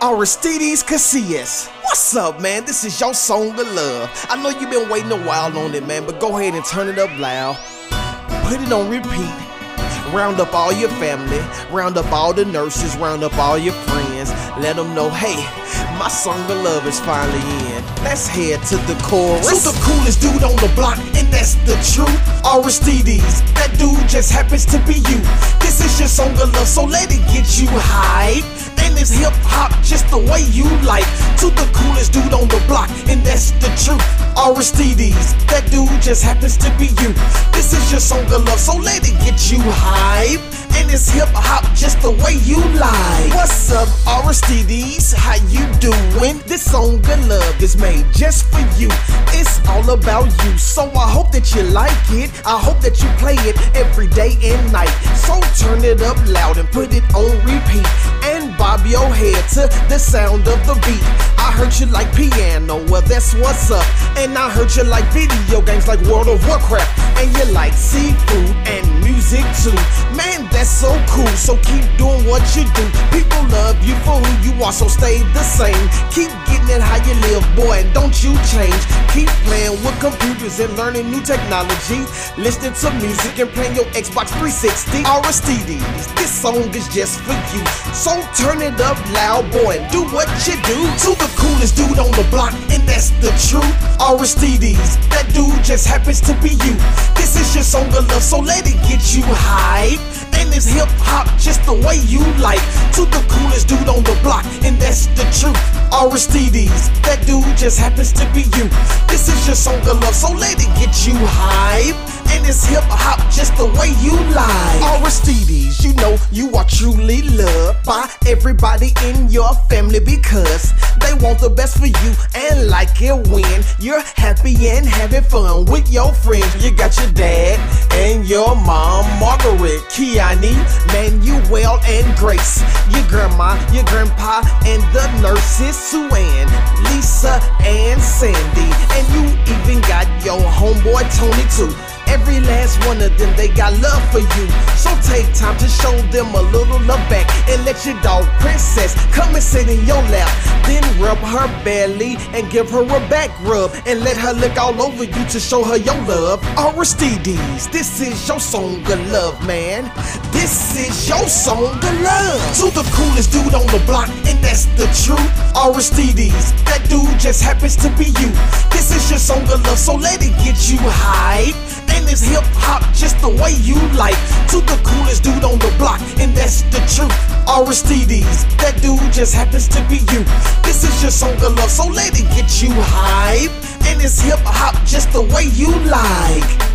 Aristides Casillas. What's up, man? This is your song of love. I know you've been waiting a while on it, man, but go ahead and turn it up loud. Put it on repeat. Round up all your family, round up all the nurses, round up all your friends. Let them know, hey, my song of love is finally in. Let's head to the chorus. To the coolest dude on the block, and that's the truth. Aristides, that dude just happens to be you. This is your song of love, so let it get you hype. And it's hip hop just the way you like. To the coolest dude on the block, and that's the truth. Aristides, that dude just happens to be you. This is your song of love, so let it get you hype. And it's hip hop just the way you like. What's up, Aristides? How you doing? This song of love is made just for you. It's all about you, so I hope that you like it. I hope that you play it every day and night. So turn it up loud and put it on repeat, and bob your head to the sound of the beat. I heard you like piano, well that's what's up. And I heard you like video games like World of Warcraft. And you like seafood and music too. Man, that's so cool, so keep doing what you do. People love you for who you are, so stay the same. Keep getting it how you live, boy, and don't you change. Keep playing with computers and learning new technology. Listening to music and playing your Xbox 360. Aristides, this song is just for you. So turn it up loud, boy, and do what you do. To the coolest dude on the block, and that's the truth. Aristides, that dude just happens to be you. This is your song of love, so let it get you hype. And it's hip hop just the way you like. To the coolest dude on the block, and that's the truth. Aristides, that dude just happens to be you. This is your song of love, so let it get you hype. And it's hip hop just the way you like. Aristides, you know you are truly loved by everybody in your family, because they want the best for you and like it when you're happy and having fun with your friends. You got your dad and your mom, Margaret, Kiani, Manuel, and Grace. Your grandma, your grandpa, and the nurses, Sue Ann, Lisa, and Sandy. And you even got your homeboy Tony too. Every last one of them, they got love for you. So take time to show them a little love back, and let your dog Princess come and sit in your lap. Then rub her belly and give her a back rub, and let her lick all over you to show her your love. Aristides, this is your song of love, man. This is your song of love. To the coolest dude on the block, and that's the truth. Aristides, that dude just happens to be you. This is your song of love, so let it get you hype. And it's hip hop just the way you like. To the coolest dude on the block, and that's the truth. Aristides, that dude just happens to be you. This is your song of love, so let it get you hype. And it's hip hop just the way you like.